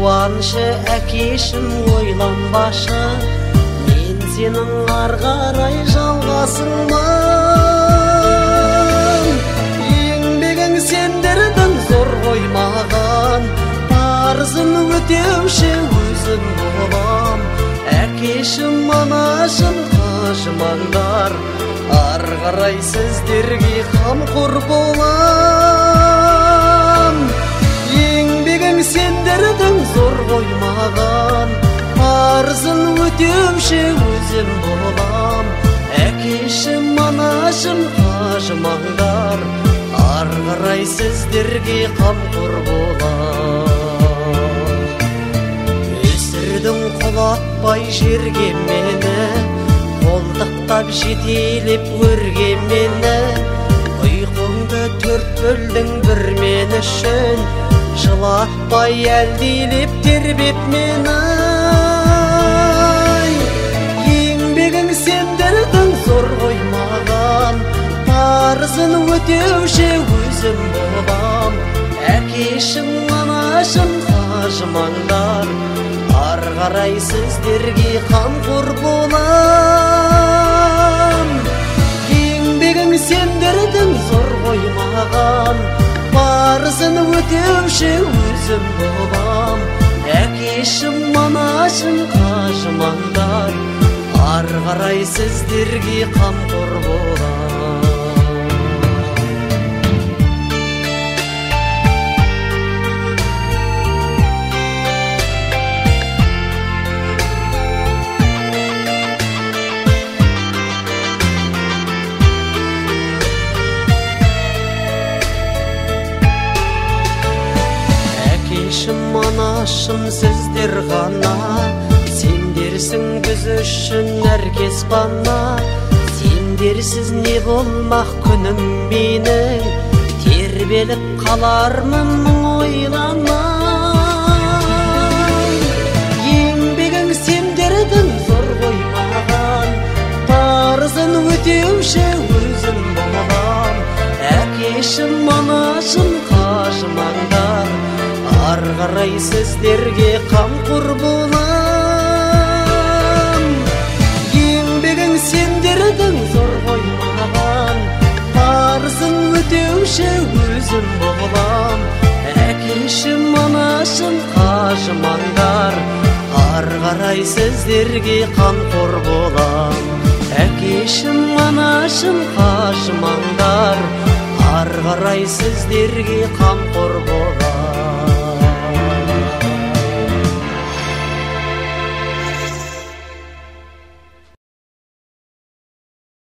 қуанышы әкешім ойланбашы, мен сенің арғарай жалғасыңмын. Еңбегің сендердің зор қоймаған, парызын өтеуші өзім болам. Әкешім, анашым, қажымаңдар, арғарай сіздерге қамқор болам. Еңбегің сендердің зор қоймаған, парызын өтеуші өзім болам. Әкешім, анашым, қажымаңдар, арғарай сіздерге қамқор болам. Өсірдің құлатпай жерге мені, қолдықтап жетелеп өрге мені. Ұйқыңды төрт бөлдің бір мен үшін, жылатпай әлдилеп тербеп мені. Еңбегің сендердің зор қоймаған, парызын өтеуші өзім болам. Әкешім, анашым, қажымаңдар, арғарай сіздерге қамқор болам. Еңбегің сендердің зор қоймаған, парызын өтеуші өзім болам. Әкешім, анашым, қажымаңдар, арғарай сіздерге қамқор болам. Әкешім, анашым, сіздер ғана, сендерсің біз үшін әркез бана. Сендерсіз не болмақ күнім менің, тербеліп қалармын ойламай. Еңбегің сендердің зор қоймаған, парызын өтеуші өзім болам. Әкешім, анашым, қажымаңдар, арғарай сіздерге қамқор болам. Еңбегің сендердің зор қоймаған, парызын өтеуші өзім болам. Әкешім, анашым, қажымаңдар, арғарай сіздерге қамқор болам. Әкешім, анашым, қажымаңдар, арғарай сіздерге қамқор болам.